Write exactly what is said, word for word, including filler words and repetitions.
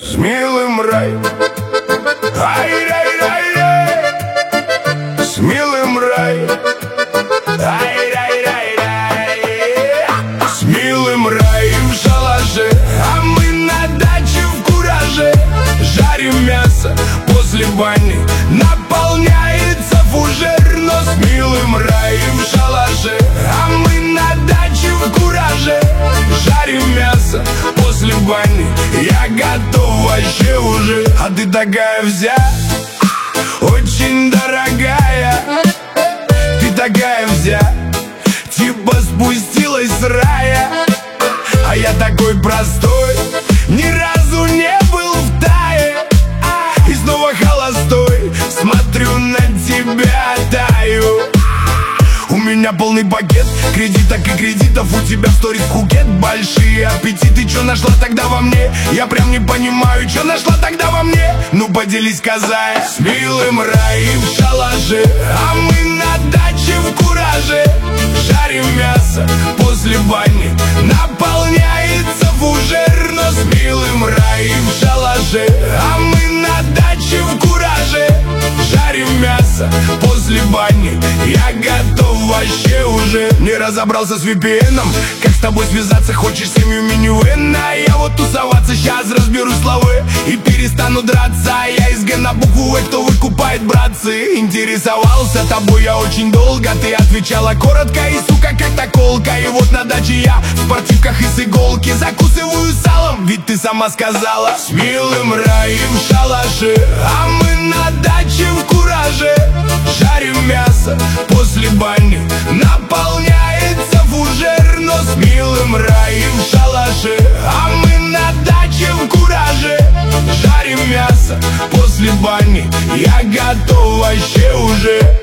С милым рай, ай-рай-рай-рай, с милым рай, ай-рай-рай-рай, с милым рай в шалаше, а мы на даче в кураже. Жарим мясо после бани, наполняется фужер. Но с милым рай в шалаше, а мы на даче в кураже. Жарим мясо после бани, я готов вообще уже. А ты такая вся, очень дорогая. Ты такая вся, типа спустилась с рая. А я такой простой, ни разу не был в Тае. И снова холостой, смотрю на тебя, таю. У меня полный пакет кредиток и кредитов, у тебя в сторис Пхукет. Большие аппетиты, чё нашла тогда во мне? Я прям не понимаю, чё нашла тогда во мне? Ну поделись, казая. С милым рай в шалаше, а мы на даче в кураже. Жарим мясо после бани, наполняется фужер. Но с милым рай в шалаше, а мы на даче в кураже. Жарим мясо после бани, я готов вообще уже. Не разобрался с ви пи эн-ом, как с тобой связаться, хочешь семью минивэн. А я вот тусоваться, сейчас разберу словы и перестану драться. Я из гэ на букву Э, кто выкупает, братцы? Интересовался тобой я очень долго, ты отвечала коротко и, сука, как-то колко. И вот на даче я в спортивках и с иголки закусываю салом, ведь ты сама сказала. С милым раем в шалаше, а мы на даче в кураже. Жарим мясо после бани, наполняется фужер. Но с милым раем в шалаше, а мы на даче в кураже. Жарим мясо после бани, я готов вообще уже.